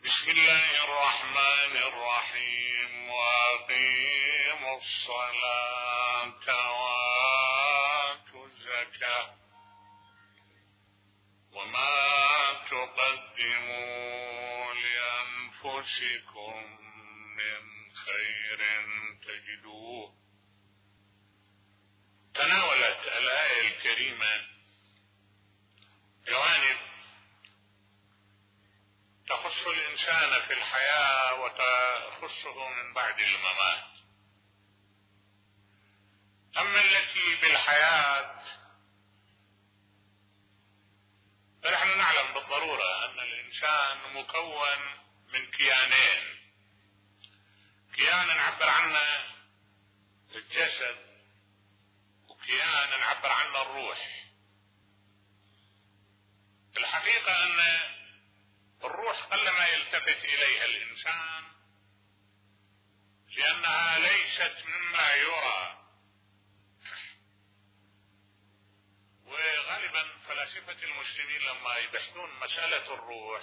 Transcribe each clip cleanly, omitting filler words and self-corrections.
بسم الله الرحمن الرحيم. وأقيموا الصلاة وآتوا الزكاة وما تقدموا لأنفسكم من خير تجدوه. تناولت الآية الكريمة جوانب تخص الإنسان في الحياة وتخصه من بعد الممات. أما التي بالحياة فنحن نعلم بالضرورة أن الإنسان مكون من كيانين: كيان نعبر عنه الجسد، وكيان نعبر عنه الروح. الحقيقة أن الروح قلما يلتفت إليها الإنسان لأنها ليست مما يرى، وغالبا فلاسفة المسلمين لما يبحثون مسألة الروح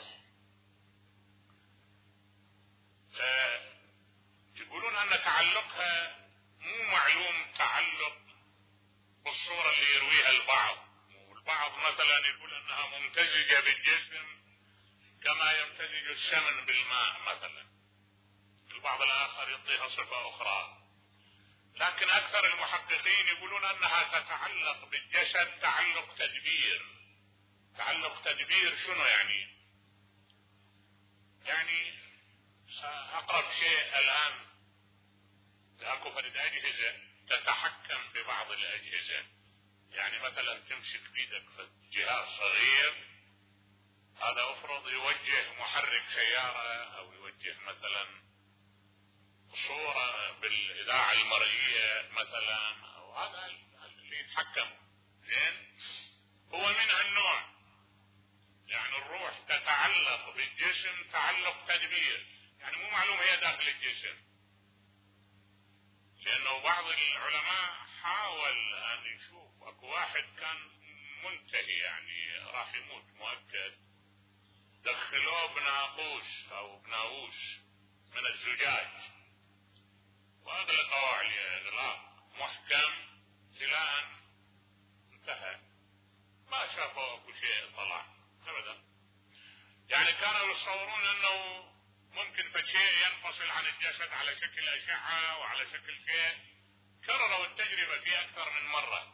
يقولون أن تعلقها مو معلوم تعلق بالصورة اللي يرويها البعض. والبعض مثلا يقول أنها ممتزجة بالجسم كما يمتزج السمن بالماء مثلا، البعض الآخر يعطيها صفة أخرى. لكن أكثر المحققين يقولون أنها تتعلق بالجسد تعلق تدبير. تعلق تدبير شنو يعني؟ يعني أقرب شيء الآن اكو فرد أجهزة تتحكم ببعض الأجهزة، يعني مثلا تمسك بيدك في جهاز صغير، هذا افرض يوجه محرك سيارة او يوجه مثلا صورة بالاذاعة المرئية مثلا، او هذا اللي يتحكم. زين، هو من هالنوع. يعني الروح تتعلق بالجسم تعلق تدبير، يعني مو معلوم هي داخل الجسم، لانه بعض العلماء حاول ان يشوف. اكو واحد كان منتهي يعني راح يموت مؤكد، دخلوه بناقوس او بناووس من الزجاج واغلقوا عليه اغلاق محكم الى ان انتهى، ما شافوا اكو شيء طلع ابدا. يعني كانوا يتصورون انه ممكن فشيء ينفصل عن الجسد على شكل اشعة وعلى شكل شيء. كرروا التجربة فيه اكثر من مرة،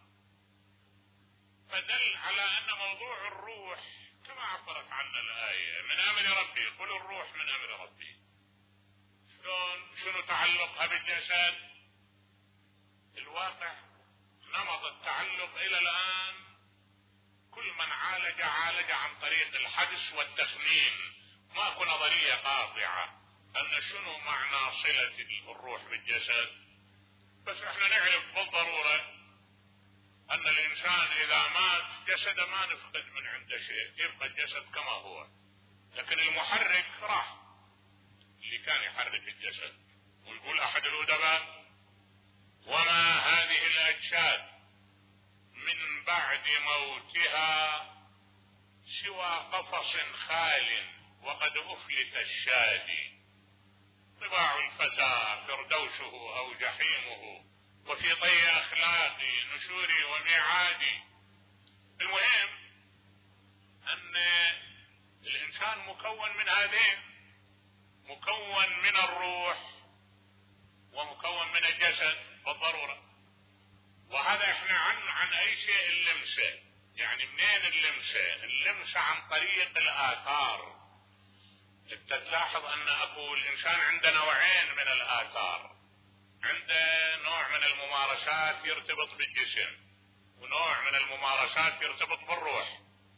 فدل على ان موضوع الروح كما عبرت عنه الآية من أمر ربي، قل الروح من أمر ربي. شنو تعلقها بالجسد؟ الواقع نمط التعلق إلى الآن كل من عالج عن طريق الحدس والتخمين، ماكو نظرية قاطعة أن شنو معنى صلة الروح بالجسد. بس احنا نعرف بالضرورة أن الإنسان إذا مات جسده ما نفقد من عنده شيء، يبقى الجسد كما هو، لكن المحرك راح اللي كان يحرك الجسد. ويقول أحد الأدباء: وما هذه الأجساد من بعد موتها سوى قفص خال وقد أفلت الشادي، طباع الفتى فردوسه أو جحيمه وفي طي أخلاقي نشوري وميعادي. المهم أن الإنسان مكون من هذين، مكون من الروح ومكون من الجسد بالضرورة. وهذا احنا عن أي شيء اللمسة. يعني منين اللمسة؟ اللمسة عن طريق الآثار. انت تلاحظ أن أبو الإنسان عنده نوعين من الآثار، عنده نوع من الممارسات يرتبط بالجسم ونوع من الممارسات يرتبط بالروح.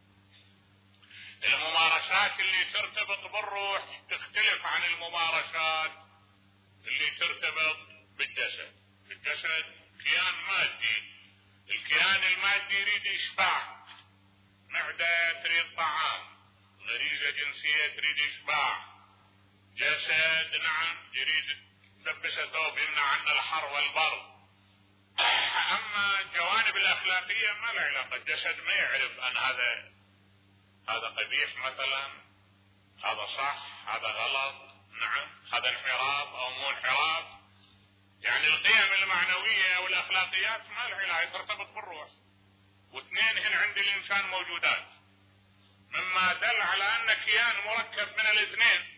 الممارسات اللي ترتبط بالروح تختلف عن الممارسات اللي ترتبط بالجسد. الجسد كيان مادي، الكيان المادي يريد إشباع، معدة تريد طعام، غريزة جنسية تريد إشباع، جسد نعم يريد تلبس ثوب يمنع عنا الحر والبرد. اما الجوانب الاخلاقيه ما له علاقه، الجسد ما يعرف ان هذا قبيح مثلا، هذا صح، هذا غلط، نعم، هذا انحراف او مو انحراف. يعني القيم المعنوية او الاخلاقيات ما لها علاقة، ترتبط بالروح، واثنين هنا عند الانسان موجودات، مما دل على ان كيان مركب من الاثنين.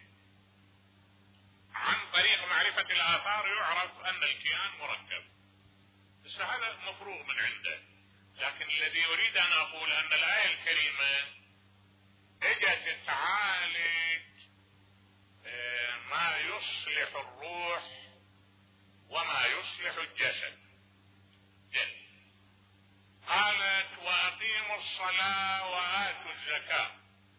عن طريق معرفة الاثار يعرف ان الكيان مركب، بس هذا مفروغ من عنده. لكن الذي اريد ان اقول ان الآية الكريمة اجت تعالج ما يصلح الروح وما يصلح الجسد. قالت واقيموا الصلاة وآتوا الزكاة.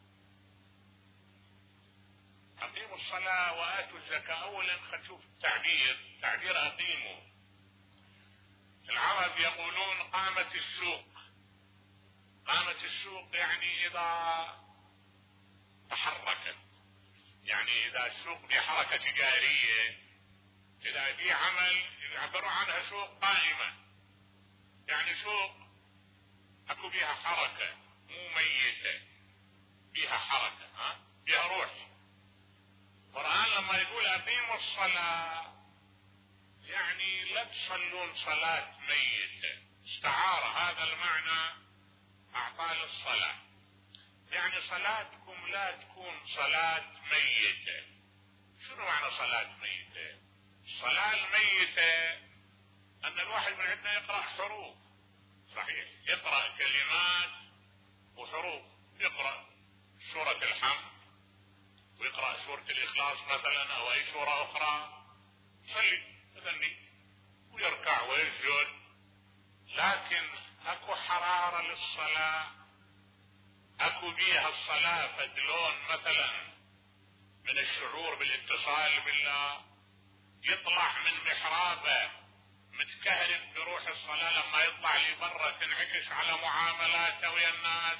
اقيموا الصلاة وآتوا الزكاة، اولا خلينا نشوف تعبير اقيموا. العرب يقولون قامت السوق. قامت السوق يعني اذا تحركت، يعني اذا السوق بحركة تجارية، اذا دي عمل يعبروا عنها سوق قائمة، يعني سوق اكو بيها حركة، مو ميتة، بيها حركة، بيها روح. القرآن لما يقول اقيموا الصلاة يعني لا تصلون صلاة ميتة، استعار هذا المعنى اعطاه للصلاة، يعني صلاتكم لا تكون صلاة ميتة. شنو معنى صلاة ميتة؟ الصلاة الميتة ان الواحد من عندنا يقرأ حروف، صحيح، يقرأ كلمات وحروف، يقرأ سورة الحمد ويقرأ سورة الإخلاص مثلا او اي سورة اخرى، يصلي يغني ويركع ويسجد، لكن اكو حرارة للصلاة، اكو بيها الصلاة فدلون مثلا من الشعور بالاتصال بالله، يطلع من محرابه متكهرب بروح الصلاة، لما يطلع لي برا تنعكس على معاملاته ويا الناس.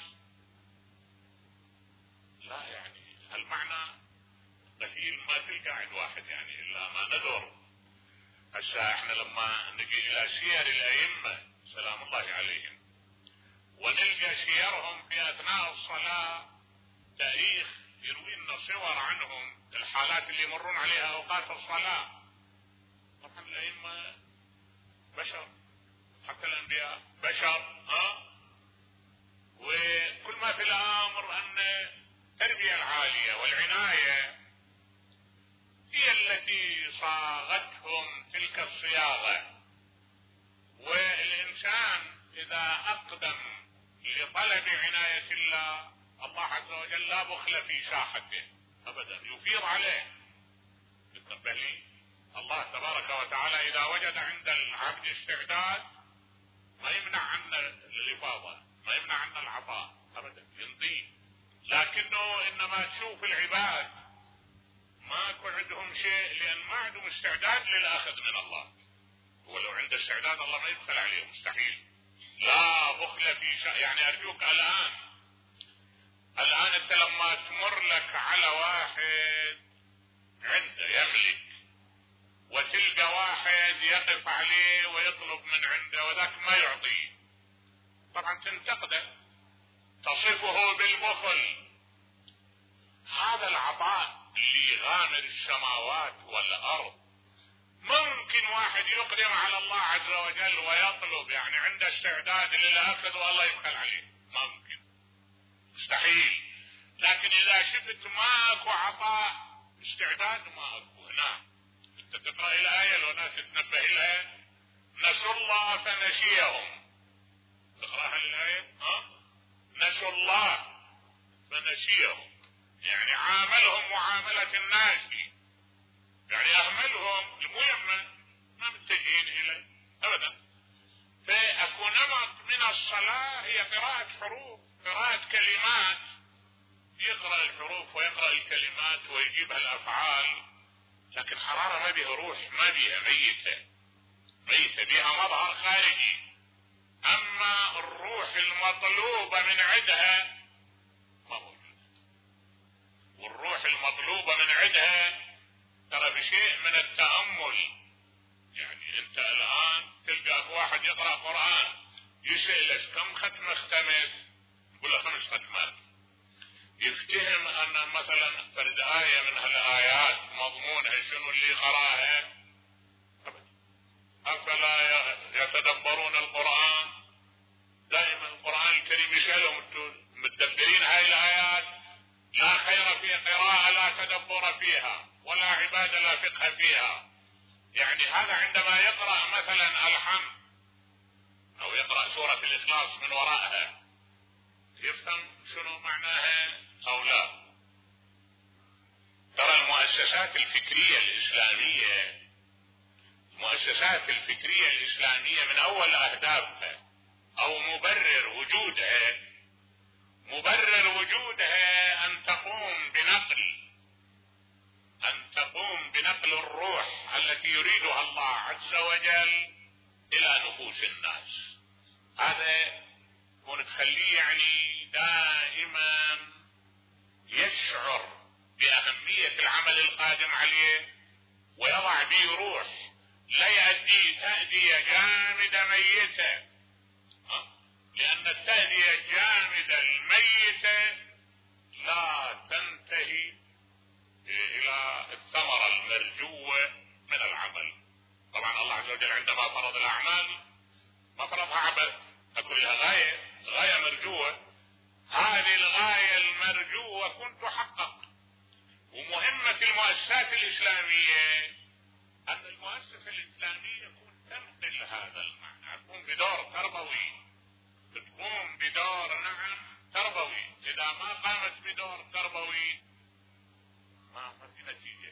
لا يعني هالمعنى قليل ما تلقى عند واحد، يعني الا ما ندور. هسه احنا لما نجي الى سير الائمة سلام الله عليهم ونلقى سيرهم في اثناء الصلاة، تاريخ يروي لنا صور عنهم، الحالات اللي يمرون عليها اوقات الصلاة. طبعا الائمة بشر، حتى الانبياء بشر، وكل ما في الامر ان التربية العالية والعناية هي التي صاغتهم تلك الصياغة. والإنسان إذا أقدم لطلب عناية الله عز وجل لا بخل في ساحته أبدا، يفيض عليه. يتنبه لي الله تبارك وتعالى إذا وجد عند العبد استعداد ما يمنع عنا الإفاضة، ما يمنع عنا العطاء أبدا، ينطيه. لكنه إنما تشوف العباد ماكو عندهم شيء لأن ما عندهم استعداد للأخذ من الله. ولو عنده استعداد الله ما يبخل عليه، مستحيل. لا بخل في شيء. يعني أرجوك الآن أنت لما تمر لك على واحد عنده يملك وتلقى واحد يقف عليه ويطلب من عنده وذاك ما يعطيه، طبعا تنتقده، تصفه بالبخل. هذا العطاء اللي يغامر السماوات والأرض، ممكن واحد يقدم على الله عز وجل ويطلب، يعني عنده استعداد للأخذ والله يبخل عليه، ممكن، مستحيل. لكن إذا شفت ماكو عطاء استعداد ماكو، نعم. انت تقرأ الآية لو لا تتنبه لها، نسوا الله فنسيهم. تقرأها الآية، نسوا الله فنسيهم، يعني عاملهم معاملة الناس، يعني أهملهم، مو ما متجهين إليه أبدا. فأكو نمط من الصلاة هي قراءة حروف، قراءة كلمات، يقرأ الحروف ويقرأ الكلمات ويجيبها الأفعال، لكن حرارة ما بيها روح، ما بيها ميتة بيها مظهر خارجي. أما الروح المطلوبة من عندها ما موجود. والروح المطلوبة من عندها ترى بشيء من التأمل. يعني انت الآن تلقى واحد يقرأ قرآن يسألك كم ختمة ختمت، يقول له 5 ختمات. يفتهم ان مثلا فرد آية من هالآيات مضمونها شنو اللي قراها، افلا يتدبرون القرآن؟ دائما القرآن الكريم يسألهم انتم متدبرين هاي الآيات؟ لا خير في قراءة لا تدبر فيها، ولا عبادة لا فقه فيها. يعني هذا عندما يقرأ مثلا الحمد او يقرأ سورة الإخلاص من وراءها يفهم شنو معناها او لا. ترى المؤسسات الفكرية الإسلامية، المؤسسات الفكرية الإسلامية من أول أهدافها أو مبرر وجودها أن تقوم بنقل الروح التي يريدها الله عز وجل إلى نفوس الناس. هذا ونخليه يعني دائما يشعر بأهمية العمل القادم عليه ويضع به روح، لا يؤدي تأدية جامدة ميتة، لأن التأدية الجامدة الميتة لا تنتهي إلى الثمرة المرجوة من العمل. طبعا الله عز وجل عندما فرض الأعمال ما فرضها عبث، أقول لها غاية مرجوة. هذه الغاية المرجوة كنت تحقق. ومهمة المؤسسات الإسلامية أن المؤسسة الإسلامية تكون تنقل هذا المعنى، تقوم بدور تربوي، تقوم بدور تربوي. إذا ما قامت بدور تربوي ما في نتيجة.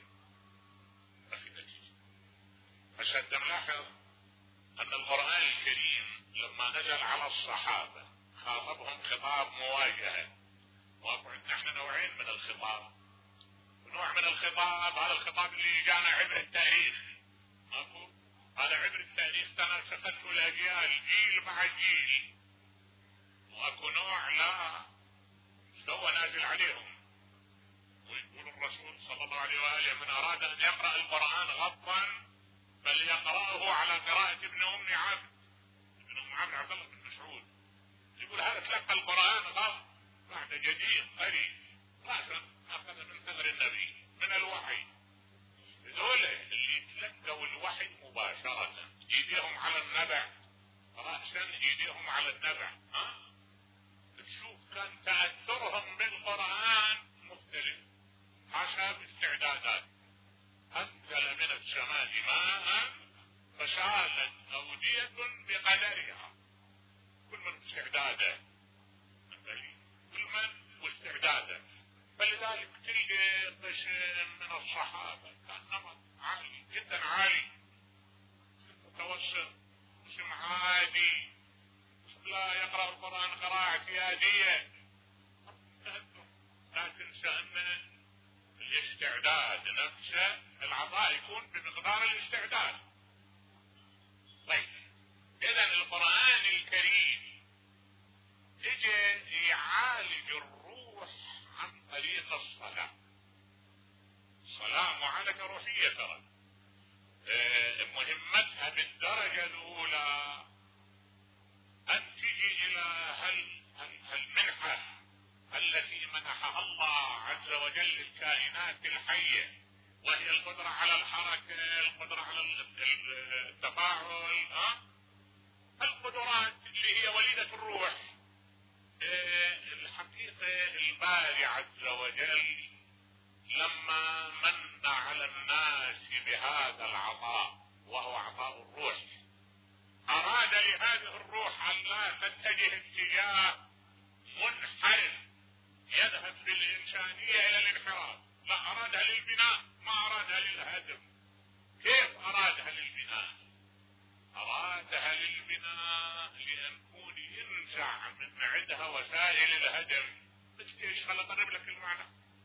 بس أنت ملاحظ أن القرآن الكريم لما نزل على الصحابة خاطبهم خطاب مواجهة. نحن نوعين من الخطاب. نوع من الخطاب هذا الخطاب اللي جانا عبر التاريخ، هذا عبر التاريخ تناسخته الأجيال جيل مع جيل. واكو نوع لا سوى نازل عليهم. ويقول الرسول صلى الله عليه وآله من أراد أن يقرأ القرآن غضا فليقرأه على قراءة ابن أم عبد عبد الله بن مسعود. يقول هذا تلقى القرآن غض بعد جديد قريب رأسا أخذ من ثمر النبي من الوحي. ذولا اللي يتلقوا الوحي مباشرة ايديهم على النبع، رأسا ايديهم على النبع. تشوف كان تأثرهم بالقرآن مختلف حسب استعدادات. أنزل من السماء ماء فسالت أودية بقدرها، كل من استعداده، كل من واستعداده. فلذلك تلقى قسم من الصحابة كان نمط عالي جدا، عالي متوسط، قسم عادي لا يقرأ القرآن قراءة اعتيادية. لا تنسى أن الاستعداد نفسه العطاء يكون بمقدار الاستعداد. طيب إذا القرآن الكريم اجى يعالج الروح عن طريق الصلاة. الصلاة معالجة روحية ترى، مهمتها بالدرجة الأولى أن تجي إلى المنحة التي منحها الله عز وجل للكائنات الحية، وهي القدرة على الحركة، القدرة على التفاعل، القدرات اللي هي وليدة الروح. الحقيقة الباري عز وجل لما من على الناس بهذا العطاء وهو عطاء الروح، أراد لهذه الروح أن لا تتجه اتجاه منحرف يذهب بالإنسانية إلى الانحراف، لا أرادها للبناء ما أرادها للهدم. كيف أرادها للبناء؟ أرادها للبناء لأن ينزع من عندها وسائل الهدم. مثل ايش؟ خل أقرب لك المعنى.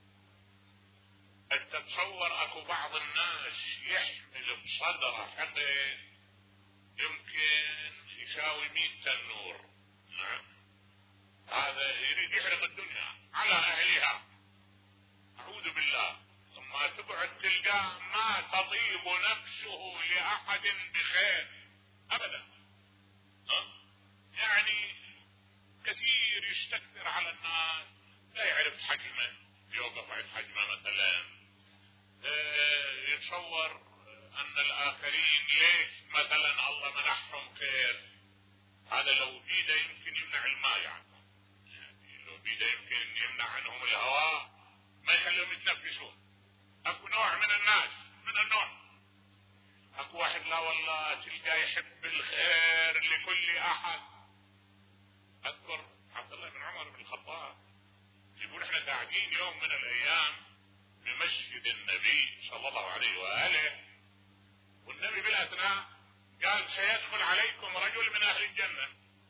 أنت تتصور أكو بعض الناس يحمل بصدره حقه يمكن يساوي 100 تنور. نعم، هذا يريد يحرق الدنيا على أهلها، أعوذ بالله. ثم تقعد تلقاه ما تطيب نفسه لأحد بخير أبدا. يعني كثير يستكثر على الناس، لا يعرف حجمه، يوقف عند حجمه مثلا. يتصور ان الاخرين ليش مثلا الله منحهم خير، هذا لو بيده يمكن يمنع الماء يعني لو بيده يمكن يمنع عنهم الهواء، ما يخليهم يتنفسون. اكو نوع من الناس من النوع، اكو واحد لا والله تلقاه يحب الخير لكل احد. اذكر عبد الله بن عمر بن الخطاب يقول احنا قاعدين يوم من الايام بمسجد النبي صلى الله عليه واله، والنبي بالاثناء قال سيدخل عليكم رجل من اهل الجنه.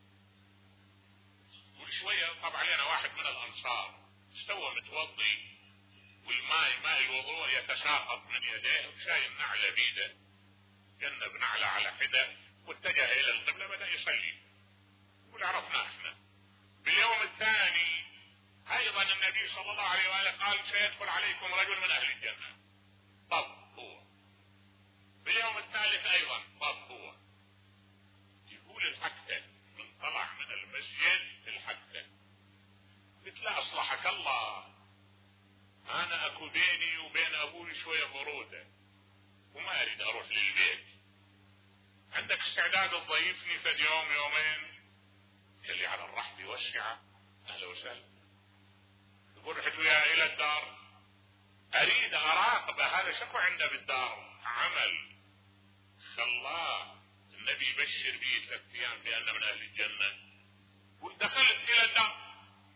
وشويه طب علينا واحد من الانصار استوى متوضي والماء ماء الوضوء يتساقط من يديه وشايل نعله بيده، جنب نعله على حده واتجه الى القبله بدا يصلي. يقول عرفنا احنا. باليوم الثاني ايضا النبي صلى الله عليه واله قال سيدخل عليكم رجل من اهل الجنه. طب هو. باليوم الثالث ايضا طب هو. يقول الحكته من طلع من المسجد الحكته قلت له اصلحك الله، انا اكو بيني وبين ابوي شويه بروده وما اريد اروح للبيت، عندك استعداد تضيفني فد يوم يومين؟ قال لي على الرحب والسعه، اهلا وسهلا. يقول رحت وياه الى الدار اريد اراقبه هذا شكو عنده بالدار عمل خلاه النبي يبشر به 3 ايام بانه من اهل الجنه. ودخلت الى الدار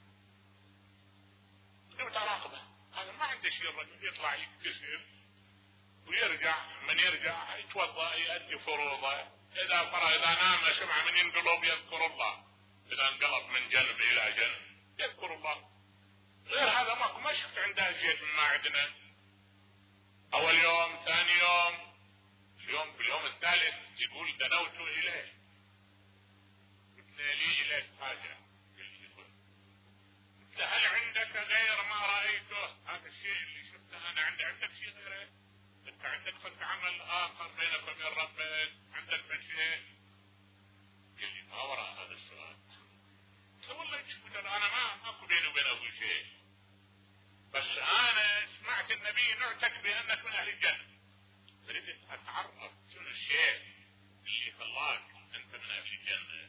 قلت اراقبه هذا ما عنده شيء، الرجل يطلع يكتسب ويرجع، من يرجع يتوضا يؤدي فروضه، اذا نام سمع من ينقلب يذكر الله، اذا انقلب من جنب الى جنب يذكر الله. غير هذا ما شفت عنده زيت ما عندنا. اول يوم ثاني يوم باليوم الثالث يقول دنوت اليه قلت لي اليك حاجه. قلت له هل عندك غير ما رايته؟ هذا الشيء اللي شفته انا عندك شيء غيره؟ انت عندك فك عمل اخر بينك وبين ربك؟ عندك شيء؟ قال لي ما وراء هذا السؤال. قلت له والله انا ماكو بيني وبين ابوي شيء، بس انا سمعت النبي نعتك بانك من اهل الجنه، اريد اتعرف شنو الشيء اللي خلاك انت من اهل الجنه.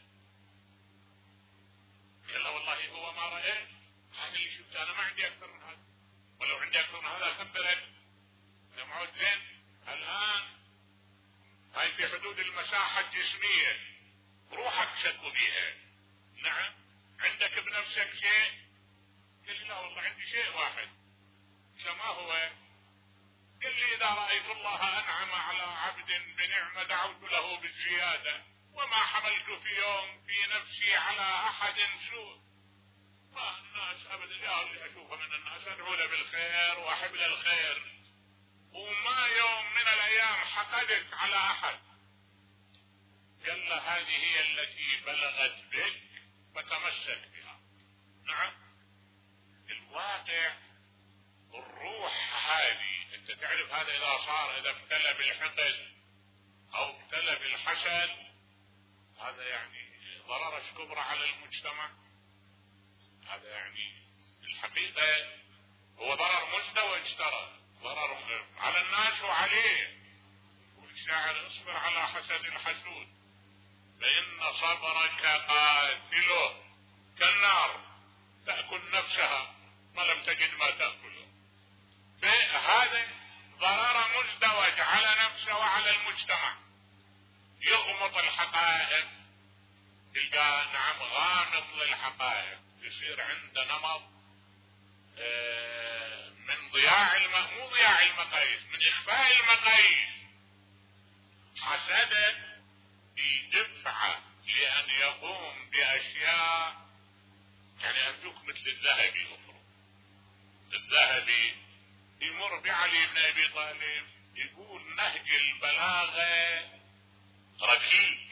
قال له والله هو ما رايت، هذا اللي شفته انا ما عندي اكثر من هذا، ولو عندي اكثر من هذا اخبرك. سمعوا زين؟ الان هاي في حدود المساحه الجسميه روحك شكو بيها. نعم عندك بنفسك شيء؟ قال لي لا والله عندي شيء واحد. ما هو؟ قال لي اذا رايت الله انعم على عبد بنعمه دعوت له بالزياده، وما حملت في يوم في نفسي على احد سوء. ما الناس ابدا يا اللي اشوفه من الناس ادعو له بالخير واحب له الخير، وما يوم من الايام حقدت على احد. قال له هذه هي التي بلغت بك فتمسك بها. نعم الواقع الروح هذه انت تعرف هذا اذا صار اذا ابتلى بالحقد او ابتلى بالحسد هذا يعني ضرر كبرى على المجتمع. هذا يعني الحقيقة هو ضرر مزدوج، ترى ضرر على الناس وعليه. والشاعر اصبر على حسد الحسود فإن صبرك قاتله كالنار تأكل نفسها ما لم تجد ما تأكله. فهذا ضرر مزدوج على نفسه وعلى المجتمع. يغمض الحقائق تلقى نعم غامض للحقائق، يصير عنده نمط من ضياع مو ضياع المقاييس، من إخفاء المقاييس. حسده بدفعه لأن يقوم بأشياء يعني أرجوك مثل الذهبي أفرض. الذهبي يمر بعلي بن أبي طالب يقول نهج البلاغة ركيك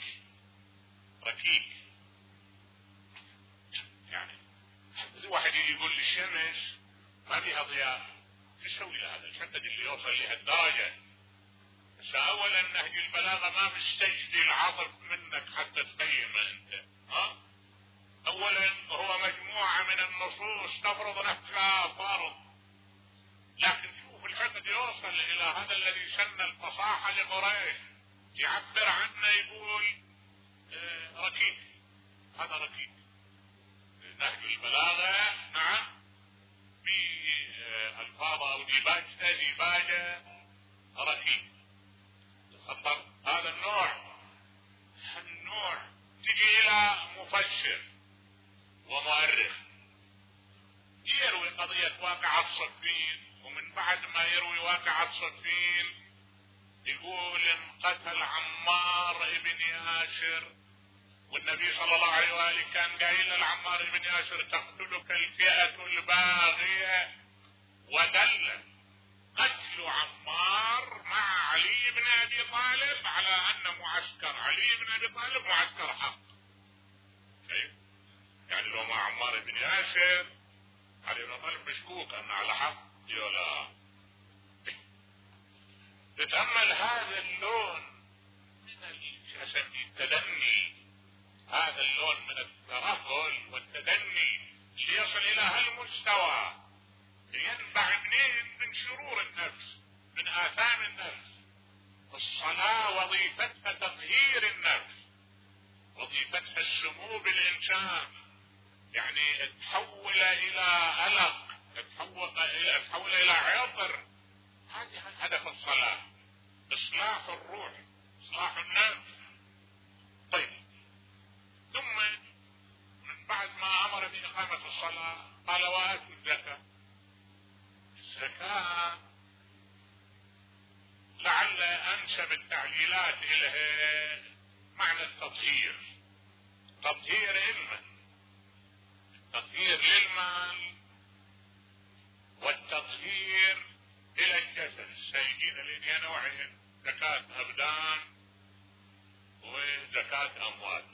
يعني زي واحد يقول للشمس ما بيها ضياء تسوي هذا الحدد اللي يوصل لهالدرجة. بس اولا نهج البلاغة ما مستجدي العطف منك حتى تقيمه انت. اولا هو مجموعة من النصوص تفرض نفسها فرض، لكن شوف الحقد يوصل الى هذا الذي سن الفصاحة لقريش، يعبر عنه يقول ركيك، هذا ركيك. نهج البلاغة نعم في الفاظ او ديباجة ركيك. تصدق هذا النوع تجي الى مفسر ومؤرخ يروي قضية واقعة صفين، ومن بعد ما يروي واقعة صفين يقول انقتل عمار بن ياسر، والنبي صلى الله عليه وآله كان قايل لعمار بن ياسر تقتلك الفئة الباغية، ودل قتل عمار مع علي بن ابي طالب على ان معسكر علي بن ابي طالب معسكر حق. يعني لو مع عمار بن ياسر علي بن ابي طالب مشكوك انه على حق يولا. تتأمل هذا اللون من التدني، هذا اللون من الترهل والتدني ليصل الى هالمستوى، ينبع منين؟ من شرور النفس، من آثام النفس. الصلاة وظيفتها تطهير النفس، وظيفتها السمو بالإنسان، يعني تحول إلى ألق، تحول إلى عطر. هذه هدف الصلاة، إصلاح الروح، إصلاح النفس. طيب، ثم من بعد ما أمر بإقامة الصلاة قال وآتوا الزكاة. الزكاة لعل أنسب التعليلات إليه معنى التطهير، تطهير علما، التطهير للمال والتطهير إلى الجسد. السيدين الذين نوعين، زكاة أبدان وزكاة أموال.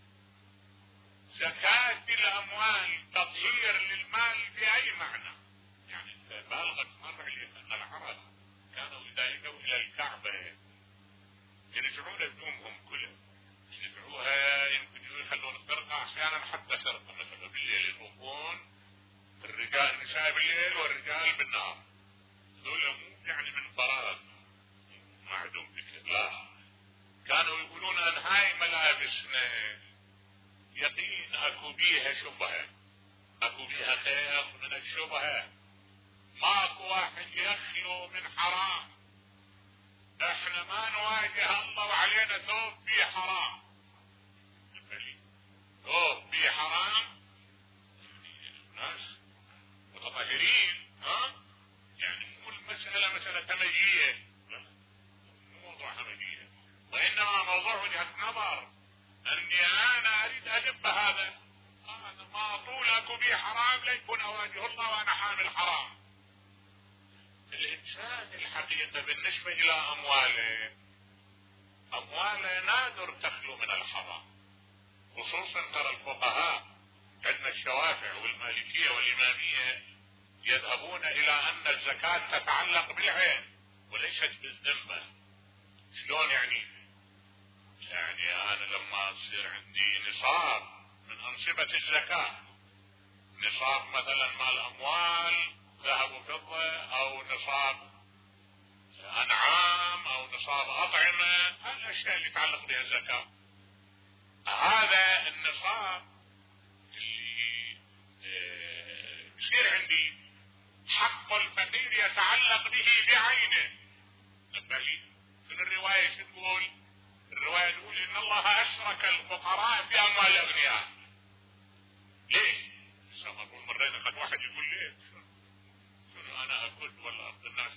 زكاة الأموال تطهير للمال بأي معنى؟ يعني بالغت مرة أن العرب كانوا إذا يجوا إلى الكعبة ينزعون هدومهم كلها، ينزعوها، يمكن يخلون السرقة أحيانا حتى سرقة، مثلا بالليل يطوفون الرجال النساء بالليل والرجال بالنهار، دول مو يعني من فراغ معدوم بك، لا، كانوا يقولون أن هاي ملابسنا يقين أكو بيها شبهة، أكو بيها خير من الشبهة، ماكو واحد يخلو من حرام، احنا ما نواجه الله وعلينا ثوب فيه حرام، ثوب فيه حرام، ناس متطهرين، يعني مو المسألة مسألة همجية، مو موضوع همجية، وإنما موضوع وجهة نظر، أني أنا أريد أدب هذا ما طول أكو بيه حرام ليكون أواجه الله وأنا حامل حرام. الإنسان الحقيقة بالنسبة إلى أمواله نادر تخلو من الحرام، خصوصا ترى الفقهاء عندنا الشوافع والمالكية والإمامية يذهبون إلى أن الزكاة تتعلق بالعين وليست بالذمة. شلون يعني؟ يعني أنا لما يصير عندي نصاب من أنصبة الزكاة، نصاب مثلا مال أموال ذهب وفضة، أو نصاب أنعام، أو نصاب أطعمة، الأشياء اللي يتعلق بها الزكاة، هذا النصاب اللي يصير عندي حق الفقير يتعلق به بعينه. في الرواية شو تقول؟ الرواية تقول إن الله أشرك الفقراء في أموال الأغنياء. ليش؟ ما أقول مرين قد واحد يقول ليه؟ شنو أنا أكل ولا أرض الناس؟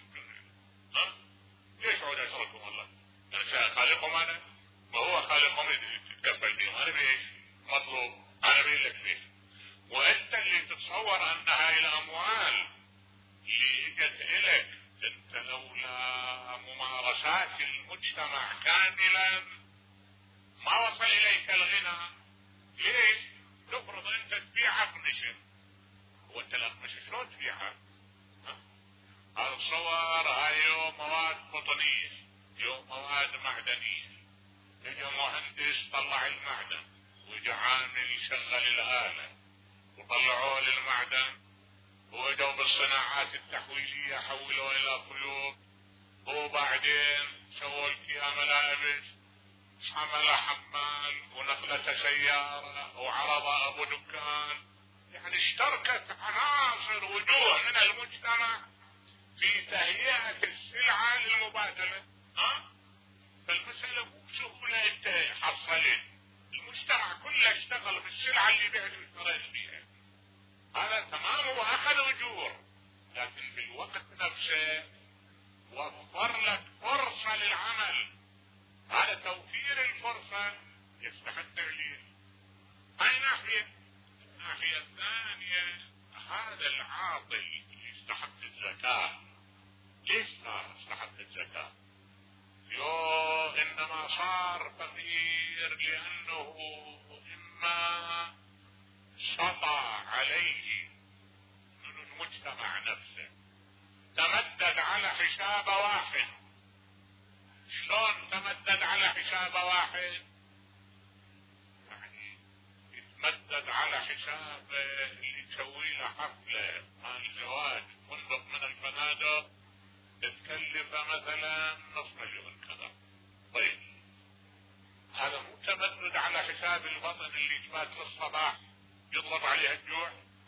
ليش عود أشركهم الله؟ أنا خالقهم أنا؟ وهو خالقهم يتكفل بهم، أنا بيش؟ مطلوب، أنا بيقول لك بيش؟ وأنت اللي تتصور أن هاي الأموال اللي اجت إلك أنت لولا ممارسات المجتمع كاملا ما وصل إليك الغنى. ليش؟ تفرض أنت تبيع أقمشة، وأنت الأقمشة شلون تبيعها؟ هذا صور، هاي يوم مواد قطنية، يوم مواد معدنية، يجي مهندس طلع المعدن وجعان شغل الآلة وطلعوه للمعدن، وإجوا بالصناعات التحويلية حولوه إلى خيوط، وبعدين سووا الكيا ملابس، حمل حمال ونقلة سيارة وعرض أبو دكان. يعني اشتركت عناصر وجوه من المجتمع في تهيئة السلعة للمبادلة. فالمسألة مو سهولة انت حصلت، المجتمع كله اشتغل بالسلعة اللي بعت واشتريت فيها، هذا تمام واخذ اجور، لكن بالوقت نفسه وفر لك فرصة للعمل. هذا توفير الفرصة يستحق التعليل. هاي ناحية. الناحية الثانية، هذا العاطل يستحق الزكاة. ليش صار يستحق الزكاة؟ انما صار فقير لانه اما سطى عليه من المجتمع نفسه، تمدد على حساب واحد. شلون تمدد على حساب واحد؟ يعني يتمدد على حساب اللي تسوي له حفلة مال زواج فندق من الفنادق تتكلف مثلا نص مليون كذا. طيب هذا مو تمدد على حساب البطن اللي تبات للصباح يضرب عليها الجوع.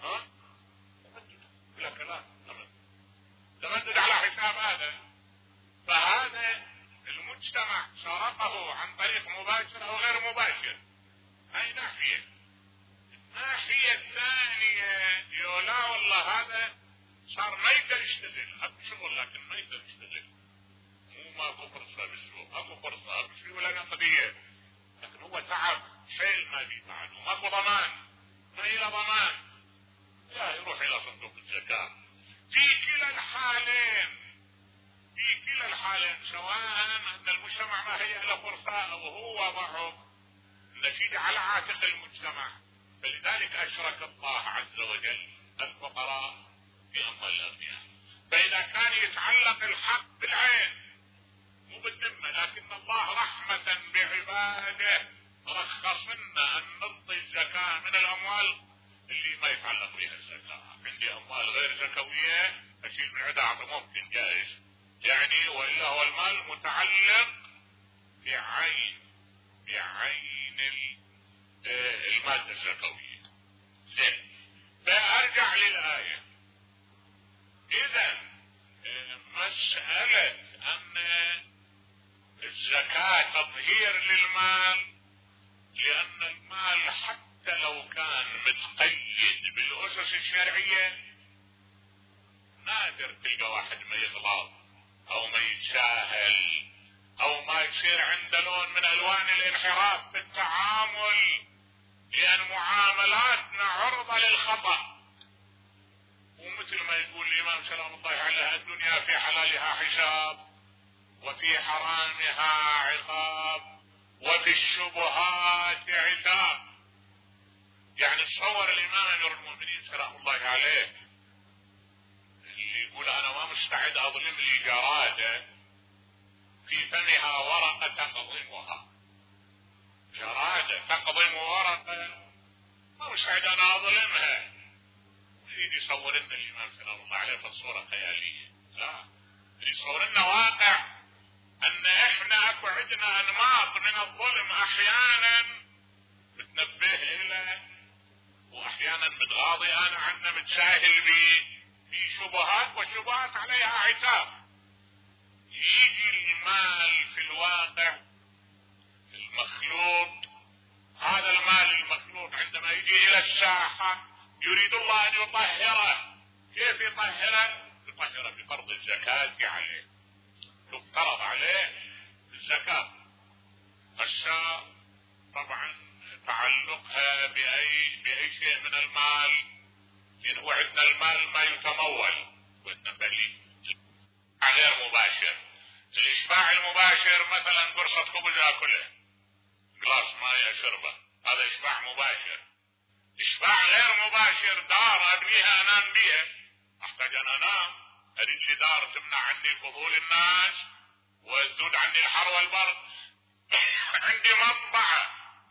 لا كلام تمدد على حساب هذا. فهذا المجتمع سرقه عن طريق مباشر او غير مباشر. هاي ناحية. الناحية الثانية لا والله هذا صار ما يقدر يشتغل، اكو شغل لكن ما يقدر يشتغل، مو ماكو فرصة بالسوق، اكو فرصة اكو شيء ولا قضية، لكن هو تعب حيل ما بيفعل وماكو ضمان، ما إلى ضمان، لا يروح الى صندوق الزكاة. في كلا الحالين سواء ان المجتمع ما هي له فرصة او هو ضعف، النتيجة على عاتق المجتمع. فلذلك اشرك الله عز وجل الفقراء في اموال الاغنياء. فاذا كان يتعلق الحق بالعين مو بالذمة، لكن الله رحمة بعباده رخص لنا ان نعطي الزكاة من الاموال اللي ما يتعلق بها الزكاة. عندي اموال غير زكوية اشيل من عندها ممكن جائز، يعني والا هو المال متعلق بعين المادة الزكوية. زين، فارجع للآية. اذا مسألة ان الزكاة تطهير للمال، لان المال حتى لو كان متقيد بالاسس الشرعية نادر تلقى واحد ما يغلط او ما يتساهل او ما يصير عنده لون من الوان الانحراف في التعامل، لان معاملاتنا عرضة للخطأ. ومثل ما يقول الامام سلام الله عليه الدنيا في حلالها حساب وفي حرامها عقاب وفي الشبهات عتاب. يعني تصور الامام امير المؤمنين سلام الله عليه اللي يقول انا ما مستعد اظلم لي جرادة في فمها ورقة تقضمها، جرادة تقضم ورقة ما مستعد انا اظلمها. يجي يصور لنا الامام سلام الله عليه في الصورة خيالية، لا، يصور لنا واقع ان احنا اكو عندنا انماط من الظلم احيانا متنبه الى واحيانا متغاضي انا عنه متساهل في شبهات، والشبهات عليها عتاب. يجي المال في الواقع المخلوط، هذا المال المخلوط عندما يجي الى الساحة يريد الله ان يطهره. كيف يطهره؟ يطهره بفرض الزكاة عليه، تفترض عليه الزكاة. الشاء طبعا تعلقها بأي شيء من المال، لأن هو عندنا المال ما يتمول وعندنا بلي غير مباشر. الإشباع المباشر مثلا قرصة خبز أكله، جلاس ماء أشربه، هذا إشباع مباشر. إشباع غير مباشر دار أبنيها أنام بيها، أحتاج أن أنام، أريد لي دار تمنع عني فضول الناس وتزود عني الحر والبرد. عندي مطبعة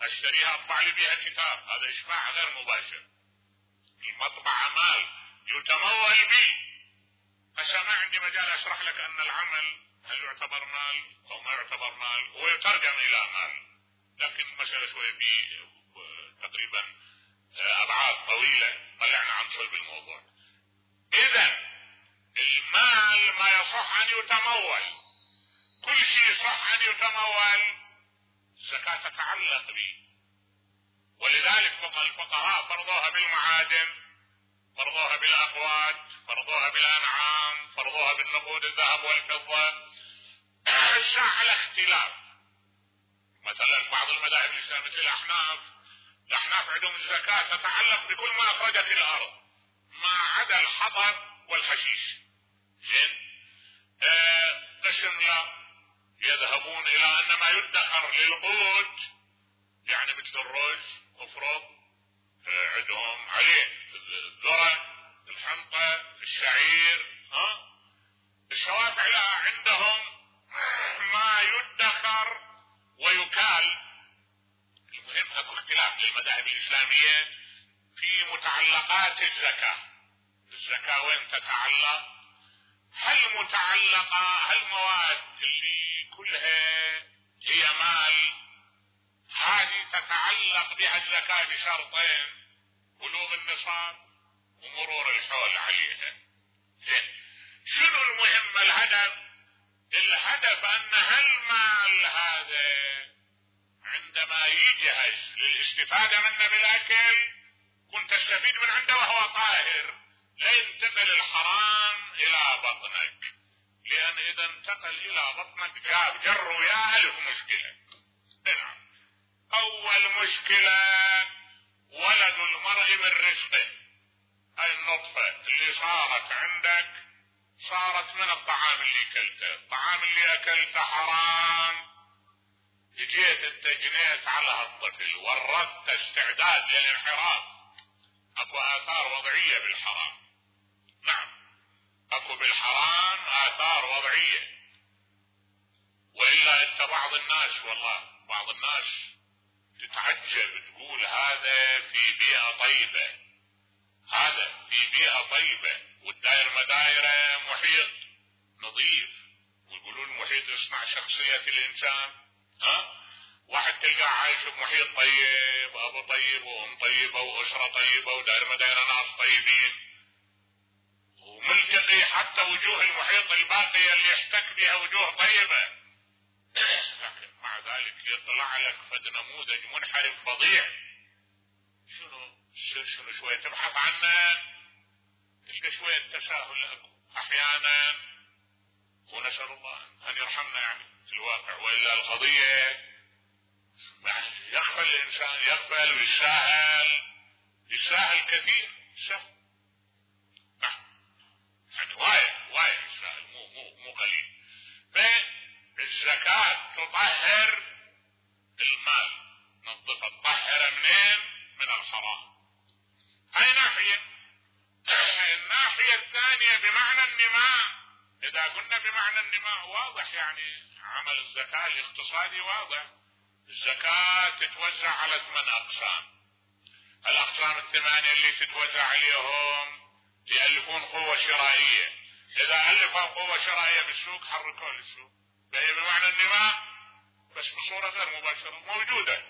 اشتريها اطبع لي بها كتاب، هذا اشباع غير مباشر. المطبعة مال يتمول به. هسه ما عندي مجال اشرح لك ان العمل هل يعتبر مال او ما يعتبر مال، هو يترجم الى مال، لكن المسألة شوية في تقريبا ابعاد طويلة طلعنا عن صلب الموضوع. اذا المال ما يصح ان يتمول، كل شيء صح ان يتمول، الزكاة تتعلق به. ولذلك الفقهاء فرضوها بالمعادن، فرضوها بالاقوات، فرضوها بالانعام، فرضوها بالنقود الذهب والفضة. على اختلاف. مثلا بعض المذاهب الاسلامية مثل الاحناف عندهم الزكاة تتعلق بكل ما اخرجت الارض ما عدا الحطب والحشيش. زين. قسم لا، يذهبون الى ان ما يدخر للقوت يعني مثل الرز مفروض عندهم عليه، الذرة، الحنطة، الشعير. الشوافع لا، عندهم ما يدخر ويكال. المهم اكو اختلاف للمذاهب الاسلامية في متعلقات الزكاة. الزكاة وين تتعلق؟ هل المواد اللي كلها هي مال هذه تتعلق بها الزكاة بشرطين: بلوغ النصاب ومرور الحول عليها. زين. شنو المهم؟ الهدف ان هالمال هذا عندما يجهز للاستفادة منه بالاكل كنت تستفيد من عنده وهو طاهر، لا ينتقل الحرام الى بطنك، لان اذا انتقل الى بطنك جر وياه الف مشكلة. نعم. اول مشكلة ولد المرء من رزقه، هاي النطفة اللي صارت عندك صارت من الطعام اللي اكلته، الطعام اللي اكلته حرام، جيت انت جنيت على هالطفل وردت استعداد للانحراف، اكو اثار وضعية بالحرام. نعم، اكو بالحرام اثار وضعية. والا انت بعض الناس تتعجب تقول هذا في بيئة طيبة، والدائرة مدايرة محيط نظيف، ويقولون المحيط يصنع شخصية الانسان. واحد تلقاه عايش بمحيط طيب، ابو طيب وام طيبة واسرة طيبة ودائرة مدايرة ناس طيبين، وملتقي حتى وجوه المحيط الباقية اللي يحتك بها وجوه طيبة، لكن مع ذلك يطلع لك فد نموذج منحرف فظيع. شنو شوية تبحث عنه تلقى شوية تساهل احيانا، ونسأل الله ان يرحمنا يعني في الواقع. والا القضية يعني يغفل الانسان، يغفل ويساهل كثير. سهل يعني وايد يساهل، مو قليل. فالزكاة تطهر المال، نظفه تطهر منين؟ من الحرام. هاي ناحية. الناحية الثانية بمعنى النماء، اذا قلنا بمعنى النماء واضح، يعني عمل الزكاة الاقتصادي واضح. الزكاة تتوزع على 8 اقسام. الاقسام 8 اللي تتوزع عليهم يألفون قوة شرائية. اذا ألفوا قوة شرائية بالسوق حركوا للسوق، فهي بمعنى النماء بس بصورة غير مباشرة موجودة.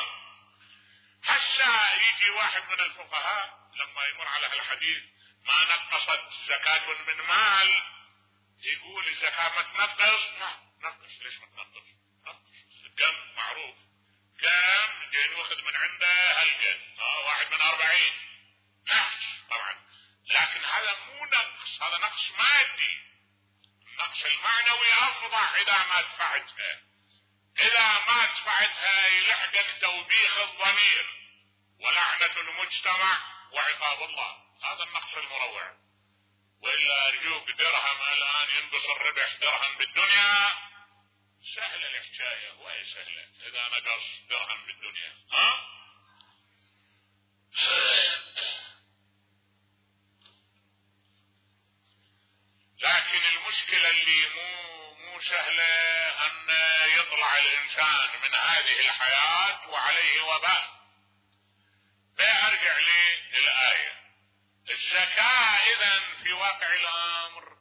هسا يجي واحد من الفقهاء لما يمر على الحديث ما نقصت زكاة من مال، يقول الزكاة ما تنقص. لا نقص. ليش ما تنقص؟ كم معروف، كم جاي واخذ من عنده هالقد، واحد من 40 نقص طبعا، لكن هذا مو نقص، هذا نقص مادي. النقص المعنوي افضح اذا ما دفعتها. اذا ما دفعتها يلحقك توبيخ الضمير ولعنة المجتمع وعقاب الله، هذا النقص المروع. والا ارجوك درهم الان ينقص الربح درهم بالدنيا، سهلة الحكاية، وهي سهلة اذا نقص درهم بالدنيا. لكن المشكلة اللي مو مو سهلة ان يطلع الانسان من هذه الحياة وعليه وباء. فارجع لي للآية. الزكاة اذا في واقع الامر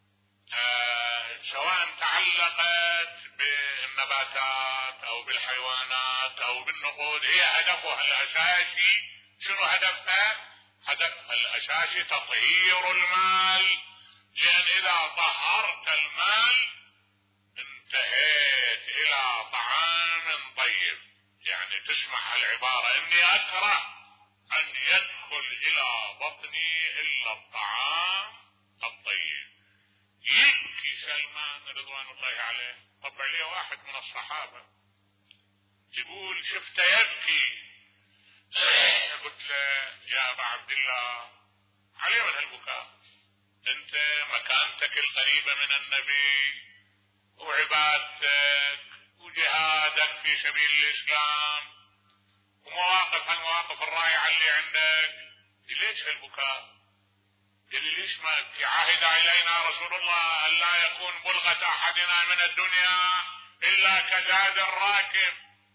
سواء تعلقت بالنباتات او بالحيوانات او بالنقود، هي هدفها الاساسي. شنو هدفها؟ هدفها الاساسي تطهير المال، لان اذا طهرت المال انتهيت الى طعام طيب. يعني تسمع العبارة اني اكره ان يدخل الى بطني الا الطعام الطيب. يبكي سلمان رضوان الله عليه، طب عليه واحد من الصحابة يقول شفته يبكي، قلت له يا ابا عبد الله عليه من هالبكاء؟ انت مكانتك القريبة من النبي وعبادتك وجهادك في سبيل الاسلام ومواقف المواقف الرائعة اللي عندك، ليش هالبكاء؟ قال لي ليش ما ابكي؟ عهد الينا رسول الله ان لا يكون بلغة احدنا من الدنيا الا كزاد الراكب،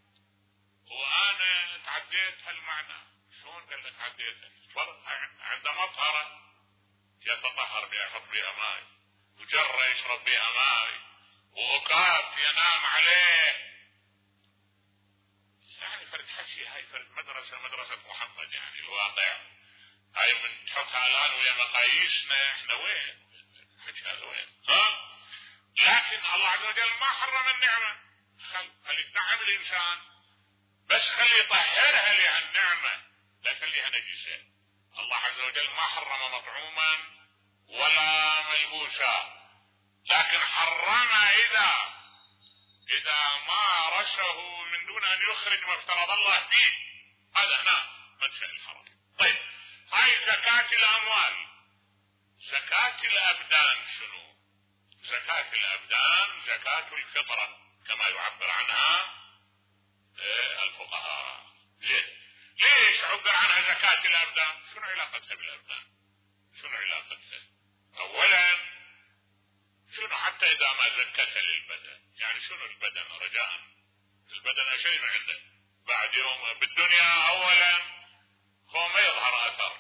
وانا تعديت هالمعنى. شلون قال لك تعديته؟ عند مطهرة يتطهر بها، يحط بها ماء، وجرة يشرب بها ماء، وأكاف ينام عليه. يعني فرد حكي، هاي فرد مدرسة محمد. يعني الواقع هاي من تحطها الآن ويا مقاييسنا احنا وين؟ حكي هذا وين؟ لكن الله عز وجل ما حرم النعمة، خلي تنعم الإنسان بس خلي يطهرها لهالنعمة، لا خليها نجسة. الله عز وجل ما حرم مطعوما ولا ملبوسا، لكن حرم إذا مارسه من دون أن يخرج ما افترض الله فيه. هذا هنا منشأ الحرام. طيب هاي زكاة الأموال. زكاة الأبدان شنو؟ زكاة الأبدان زكاة الفطرة كما يعبر عنها الفقهاء. ليش عبر عنها زكاة الأبدان؟ شنو علاقتها بالأبدان؟ شنو علاقتها؟ أولا شنو حتى إذا ما زكتها للبدن؟ يعني شنو البدن رجاء؟ البدن شيء من عنده بعد يوم بالدنيا. أولا هو ما يظهر أثر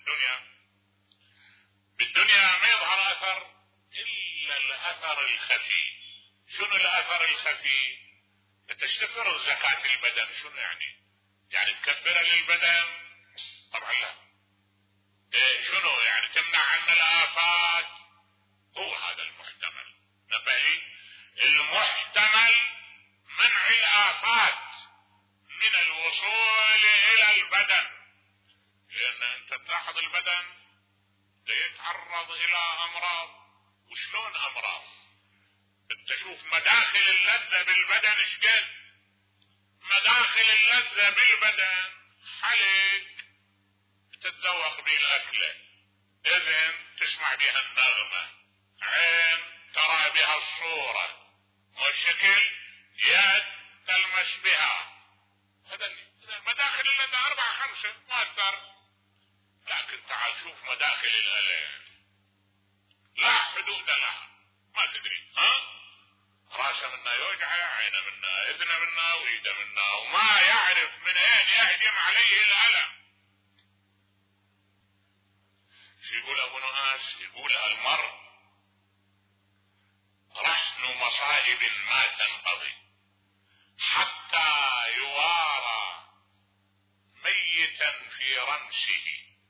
بالدنيا ما يظهر أثر إلا الأثر الخفي. شنو الأثر الخفي؟ تشتكر زكاة البدن شنو يعني تكبر للبدن؟ طبعا لا. شنو يعني تمنع عنا الآفات؟ هو هذا المحتمل. نبهي المحتمل منع الآفات من الوصول إلى البدن، لأن أنت تلاحظ البدن يتعرض إلى أمراض. وشلون أمراض؟ أنت شوف مداخل اللذة بالبدن شقد. مداخل اللذة بالبدن حلق تتذوق به الأكلة، إذن تسمع بها النغمة، عين ترى بها الصورة، والشكل يد تلمس بها. هذا مداخل اللذة 4-5 ما أكثر. لكن تعال شوف مداخل الألم لا حدود لها، ما تدري. راسه منا يوجعه، عينه منا، اذنه منا، ويده منا، وما يعرف من اين يهجم عليه الألم. شو يقول ابو نواس؟ يقول المرء رهن مصائب ما تنقضي حتى يوارى ميتا في رمسه،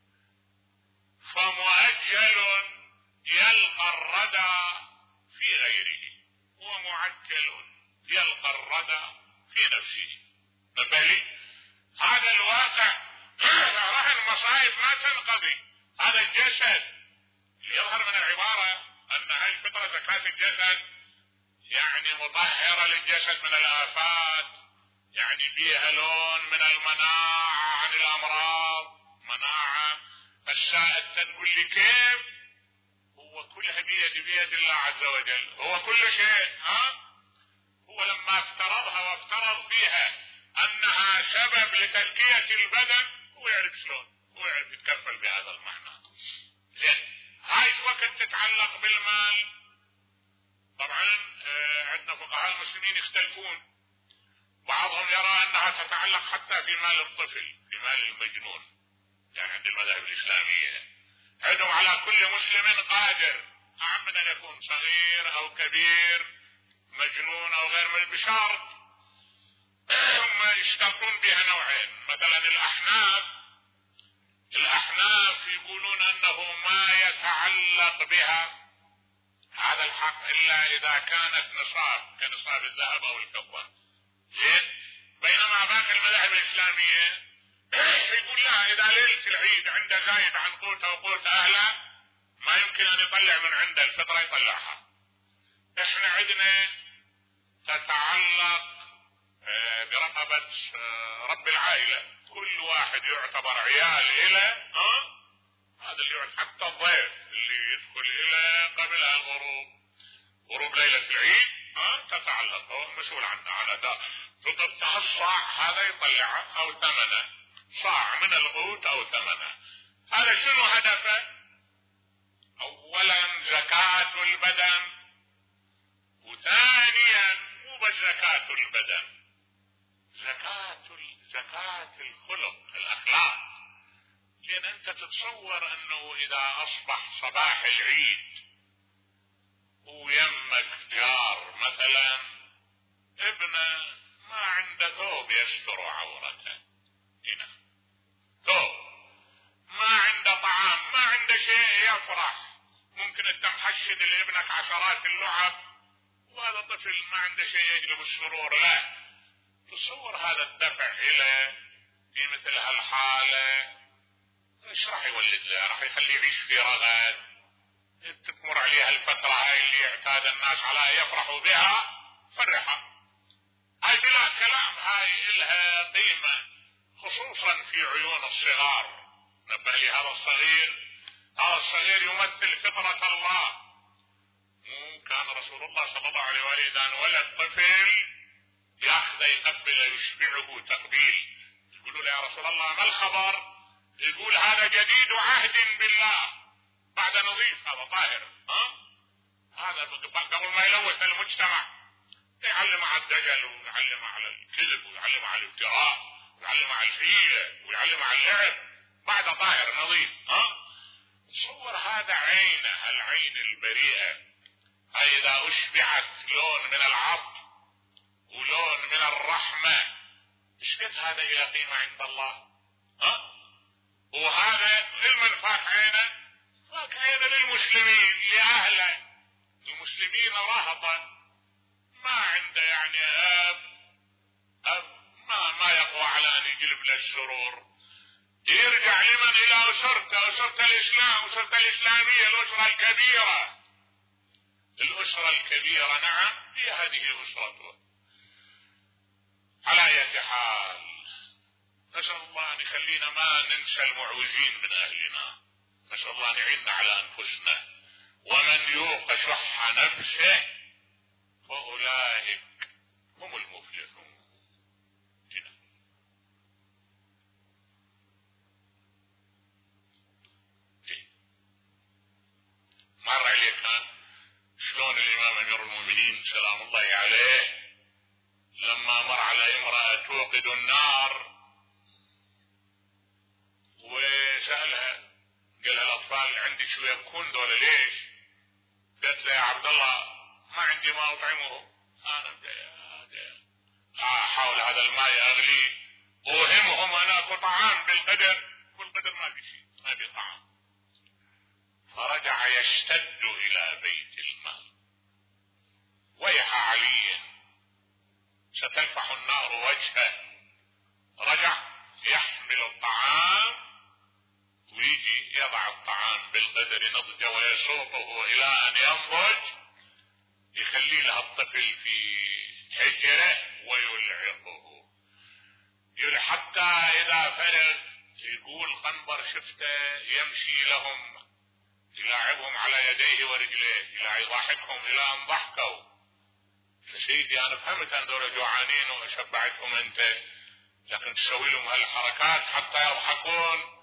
فمؤجل يلقى الردى في غيره، ومعجل يلقى الردى في نفسه. نبالي هذا الواقع رهن مصائب ما تنقضي. هذا الجسد يظهر من العبارة ان هاي الفطرة زكاة الجسد يعني مطهرة للجسد من الآفات، يعني فيها لون من المناعة عن الأمراض، مناعة. السائد تقول لي كيف؟ هو كلها بيد الله عز وجل، هو كل شيء. هو لما افترضها وافترض فيها انها سبب لتزكية البدن، هو يعرف شلون، هو يعرف يتكفل بهذا المعنى. زين هاي وقت تتعلق بالمال طبعا عندنا فقهاء المسلمين يختلفون، بعضهم يرى انها تتعلق حتى في مال الطفل، في مال المجنون، يعني عند المذاهب الاسلامية عندهم على كل مسلم قادر اعم من ان يكون صغير او كبير مجنون او غير مجنون، بشرط هم يشترطون بها نوعين. مثلا الاحناف يقولون انه ما يتعلق بها هذا الحق الا اذا كانت نصاب كنصاب الذهب او الفضة، زين. بينما باقي المذاهب الاسلامية يقول لا، اذا ليلة العيد عنده زايد عن قوته وقوت اهله ما يمكن ان يطلع من عنده الفطرة يطلعها. احنا عندنا تتعلق برقبة رب العائلة، كل واحد يعتبر عيال إلى هذا اللي يعتبر حتى الضيف اللي يدخل إلى قبل غروب ليلة العيد تتعلق، هو مسؤول عنه على أداء فطرتها. الصاع هذا يطلعه أو ثمنه، صاع من القوت أو ثمنه. هذا شنو هدفه؟ أولا زكاة البدن، وثانيا مو بس زكاة البدن، زكاة الخلق الأخلاق. لأن أنت تتصور أنه إذا أصبح صباح العيد ويمك جار مثلا ابنه ما عنده ثوب يستر عورته، هنا ثوب، ما عنده طعام، ما عنده شيء يفرح، ممكن أنت محشد لابنك عشرات اللعب وهذا طفل ما عنده شيء يجلب السرور، لا. تصور هذا الدفع إلى في مثل هالحالة ايش راح يولد له؟ راح يخليه يعيش في رغد، تمر عليها الفترة هاي اللي اعتاد الناس على يفرحوا بها فرحة، هاي بلا كلام هاي إلها قيمة خصوصا في عيون الصغار. نبه لي هذا الصغير يمثل فطرة الله. مو كان رسول الله صلى الله عليه وآله إذا انولد طفل ياخذ يقبل يشبعه تقبيل، يقولوا له يا رسول الله ما الخبر؟ يقول هذا جديد عهد بالله، بعد نظيف، هذا طاهر، هذا قبل ما يلوث المجتمع، يعلم على الدجل ويعلم على الكذب ويعلم على الافتراء ويعلم على الحيلة ويعلم على اللعب، بعد طاهر نظيف. تصور هذا عينه، العين البريئة هاي إذا أشبعت لون من العطف ولون من الرحمة، ايش قد هذا إلى قيمة عند الله؟ وهذا لمن فاك عينه؟ فاك عينه للمسلمين، لأهله. المسلمين رهطا ما عنده يعني أب ما يقوى على أن يجلب له السرور، يرجع لمن؟ إلى أسرة الإسلام، أسرة الإسلامية، الأسرة الكبيرة. نعم، هي هذه أسرته. على أي حال نسأل الله أن يخلينا ما ننسى المعوزين من أهلنا، نسأل الله أن يعيننا على أنفسنا. ومن يوق شح نفسه فأولئك هم المفلحون. مر عليك شلون الإمام أمير المؤمنين سلام الله عليه لما مر على امرأة توقد النار وسألها، قال الأطفال عندي شو يبكون دول ليش؟ قالت له يا عبد الله ما عندي ما أطعمه، أنا أحاول هذا الماء أغليه أوهمهم أنا أكو طعام بالقدر، والقدر ما في شيء، ما في طعام. فرجع يشتد إلى بيت الماء، ويح علي ستلفح النار وجهه. رجع يحمل الطعام ويجي يضع الطعام بالقدر نضجه ويسوقه إلى أن ينضج، يخلي لها الطفل في حجره ويلعقه، حتى إذا فرغ يقول قنبر شفته يمشي لهم يلاعبهم على يديه ورجليه، إلى يضحكهم إلى أن ضحكوا. سيدي أنا فهمت أن دول جوعانين وشبعتهم أنت، لكن تسوي لهم هالحركات حتى يضحكون.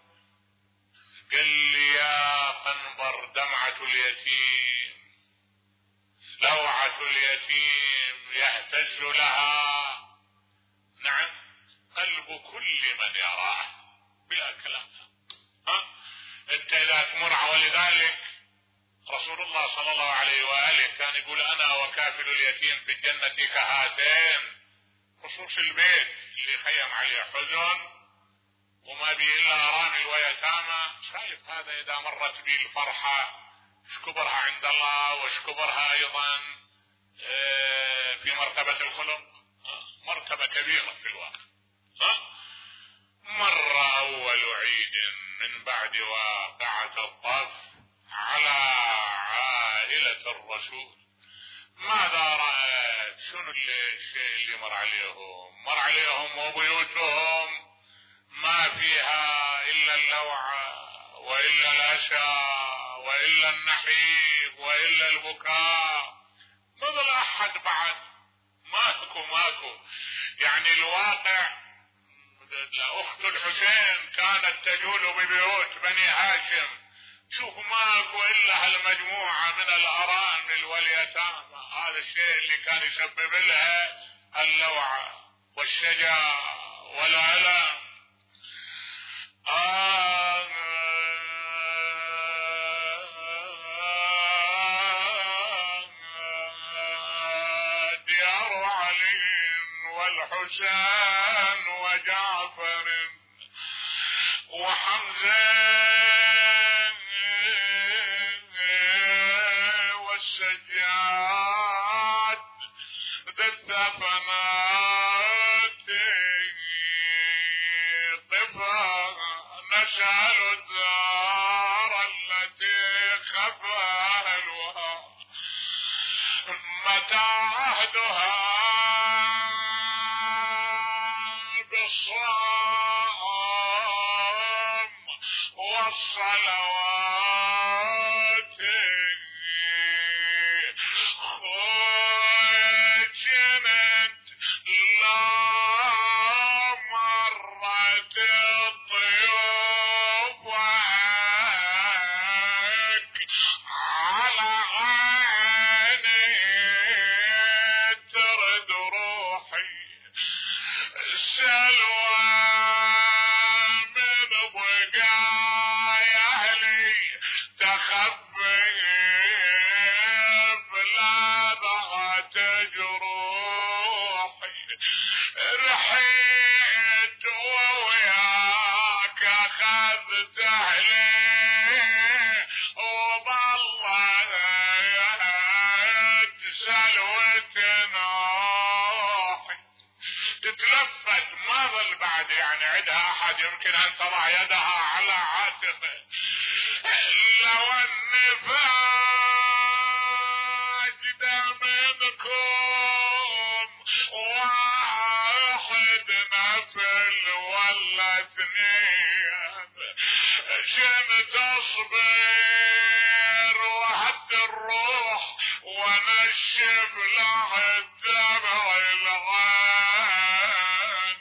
قال لي يا قنبر دمعة اليتيم لوعة اليتيم يهتز لها نعم قلب كل من يراه بلا كلام. انت اذا تمر، ولذلك رسول الله صلى الله عليه وآله كان يقول انا وكافل اليتيم في الجنة كهاتين، خصوص البيت اللي خيم عليه حزن وما بيه الا ارامل ويتامى، شايف هذا اذا مرت به الفرحة اشكبرها عند الله واشكبرها ايضا في مرتبة الخلق، مرتبة كبيرة في الواقع. مر اول عيد من بعد واقعة الطف على عائلة الرسول، ماذا رأت؟ شنو الشيء اللي مر عليهم؟ مر عليهم وبيوتهم ما فيها الا اللوعة والا الاسى والا النحيب والا البكاء، ما ظل احد بعد، ماكو يعني الواقع. اخت الحسين كانت تجول ببيوت بني هاشم، شوف ماكو الا هالمجموعة من الارامل واليتامى، هذا الشيء اللي كان يسبب لها اللوعة والشجا والألم. ديار علي والحسين وجعفر وحمزة والسجاد ذي الثفنات طفا نسأل الدار التي خفالها متى عهدها بالصوم والصلوات خجنت لا مرت الضيوف على عيني ترد روحي سلوى من بقايا اهلي تخفف لا ضغط جروحي رحيت وياك اخذت اهلي وظلت سلوة نوحي تتلفت ما ظل بعد يعني عندها احد يمكن ان تضع يدها على عاتقه. لو النفاج منكم واحد نفل ولا اثنين جن تصبر وهد الروح ونشف له الدمع العين،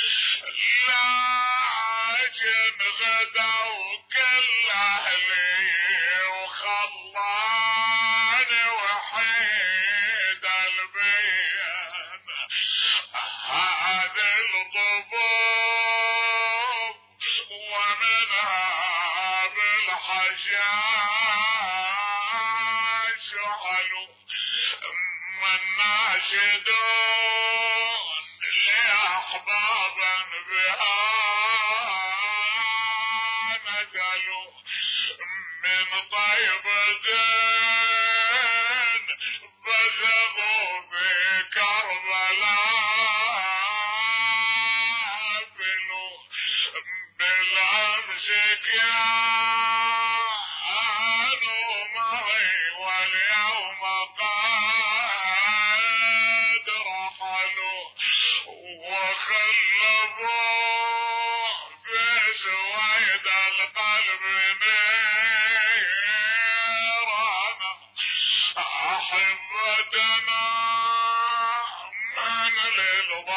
لكن غدوا كل اهلي وخلاني وحيد البين. هذه الضبوب ومنها بالحشاش علو من ناشدون لأحبابا بها نقلوا من طيب دين بزغوا في كربلاء بلوا بالأمس كانوا معي واليوم قد رحلوا وخلفوا في سويد القلب نيرانا أحبتنا من للظلم